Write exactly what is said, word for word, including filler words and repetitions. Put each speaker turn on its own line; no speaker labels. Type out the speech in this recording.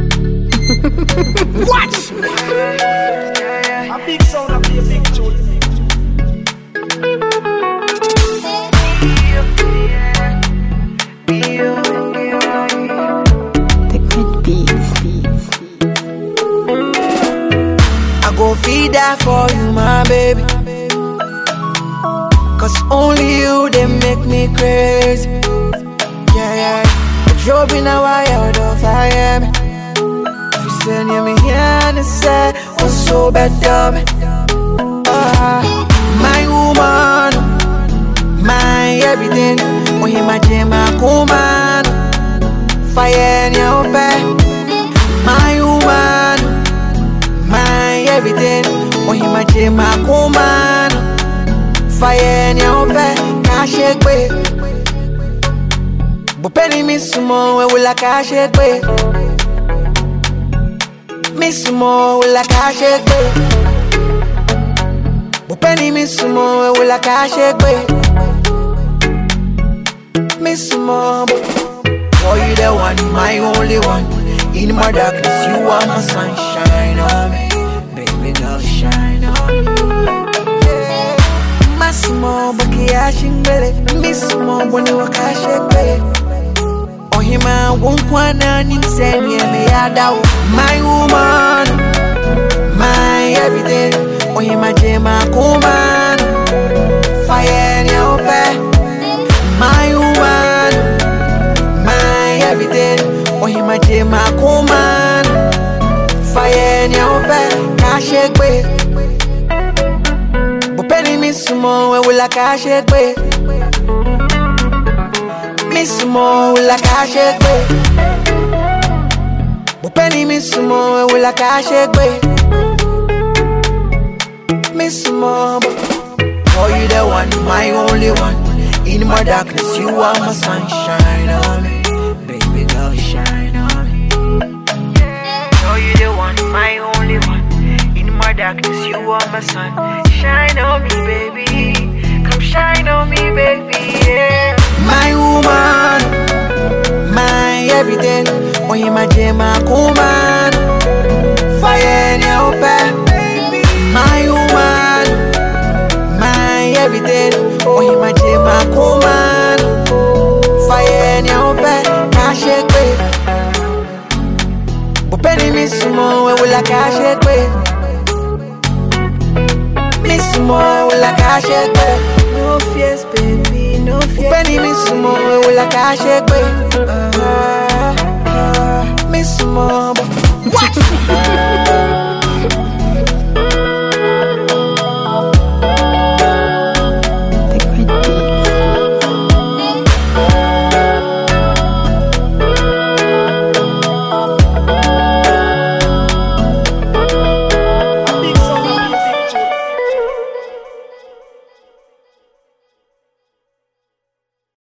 Watch me. A big sound, a big, big tune.
The good beats, beats.
I go feed that for you, my baby. Cause only you, they make me crazy. Yeah, yeah. Job in a wild of fire. If you send me here and say, what's so better? Uh, my woman, my everything. When you imagine my woman, fire in your bed. My woman, my everything. When you imagine my woman, fire in your bed. Can't shake way. But penny miss more, we will like a shake way. Miss more, we like a shake way. But penny miss more, we will like a shake way. Miss more, boy you the one, my only one. In my darkness, you are my sunshine on me. Baby girl, shine on me. Yeah. Miss more, but I shingle. Miss more, when you walk a shake way. Hima wonkwana ni send ye me yada. My woman, my everything. Oh hima jema kuman, fire in your bed. My woman, my everything. Oh hima jema kuman, fire in your bed. Kashek way. But penny miss mo we will like kashek way. Miss more like a shake way. But penny miss more like a shake way. Miss more, boy you the one, my only one. In my darkness, you are my sunshine on me. Baby girl, shine on me. Boy you the one, my only one. In my darkness, you are my sun. Shine on me, baby. Come shine on me, baby. Yeah. My woman, my everything. When you imagine my woman, fire in your bed. My woman, my everything. When you imagine my woman, fire in your bed. Can't shake way. But penny miss more, we will like a shake way. Miss more, we like a shake way. No fears, baby. No fear. Penny miss more, we like a shake way. Uh, uh, miss more.
Watch me.